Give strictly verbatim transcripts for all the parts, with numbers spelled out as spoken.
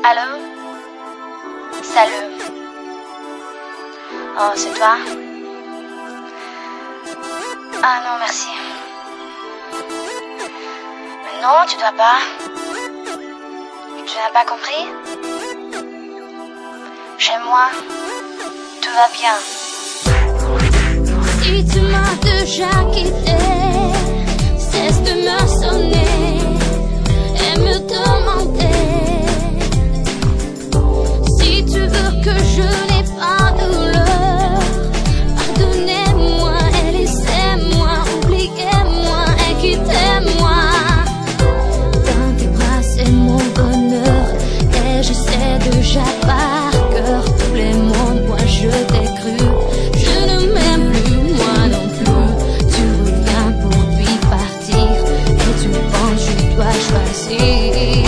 Allô? Salut. Oh, c'est toi? Ah non, merci. Non, tu dois pas. Tu n'as pas compris? Chez moi, tout va bien. Si tu m'as déjà quitté, cesse de me sonner et me demander si tu veux que je n'ai pas de douleur. Pardonnez-moi et laissez-moi, oubliez-moi et quittez-moi. Dans tes bras c'est mon bonheur et je sais déjà par cœur tous les mots. Moi je t'ai cru, je ne m'aime plus, moi non plus. Tu reviens pour puis partir et tu penses je dois choisir.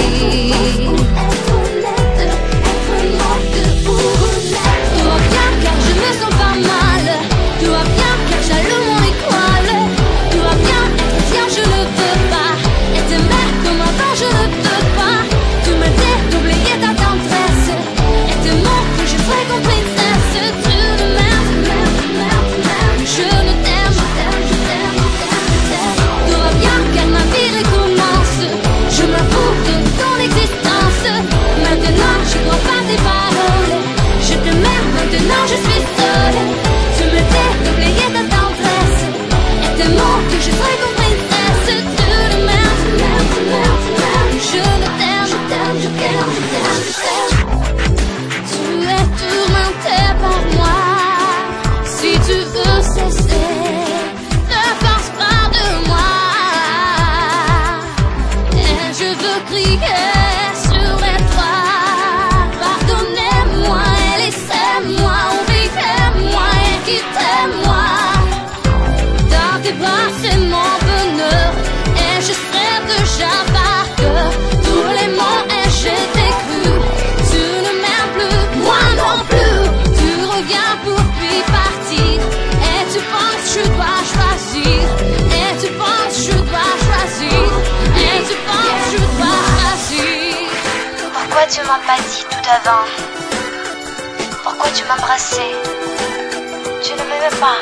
C'est mon bonheur et je sais déjà par cœur tous les mots et je t'ai cru. Tu ne m'aimes plus, moi non plus. Tu reviens pour puis partir et tu penses je dois choisir. Et tu penses je dois choisir. Et tu penses je dois choisir. Pourquoi tu m'as pas dit tout avant? Pourquoi tu m'embrassais? Tu ne m'aimais pas.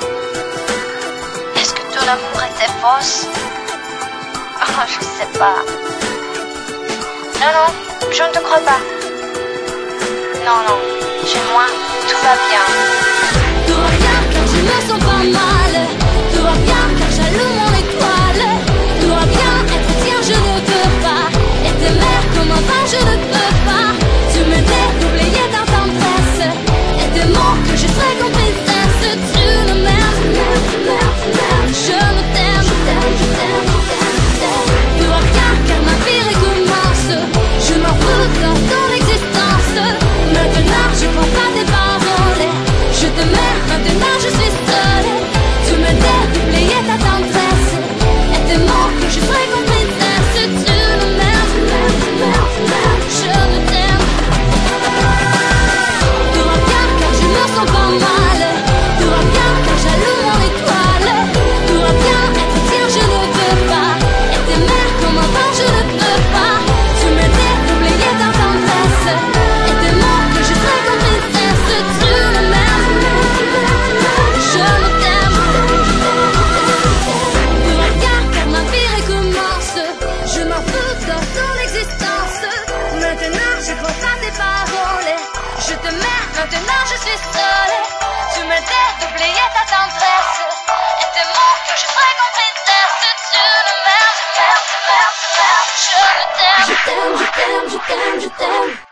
Ton amour était fausse? Oh, je sais pas. Non, non, je ne te crois pas. Non, non, chez moi, tout va bien. Tout va bien car je me sens pas mal. Tout va bien car j'allume mon étoile. Tout va bien, être tien je ne peux pas. Et t'aimer comme avant je ne peux pas. Tu me dis d'oublier ta tendresse et des mots que je serai comme princesse. Tu ne m'aimes, je ne t'aime, je t'aime, je t'aime, je t'aime. Tout va bien car ma vie recommence. Je m'en fous de ton existence. Maintenant je crois pas tes paroles. Je te mets, maintenant je suis seule. Tu me dis d'oublier ta tendresse et tes mots que je serai comme princesse. Tu ne m'aimes, je ne t'aime. Tout va bien car je me sens pas mal. Tout va bien car j'allume mon étoile. Tout va bien, être tien je ne veux pas. Et t'aimer comme avant je ne peux pas. Tu me dis d'oublier ta tendresse et tes mots que je serai comme princesse. Tu ne m'aimes, je ne t'aime. Tout va bien car ma vie recommence. Je m'en fous de ton existence. Maintenant je crois pas tes paroles. Je te mets, maintenant je suis seule. Tu me dis d'oublier ta tendresse et tes mots que je serai comme princesse. Tu ne m'aimes, je t'aime, je t'aime, je t'aime. Je t'aime, je t'aime, je t'aime, je t'aime.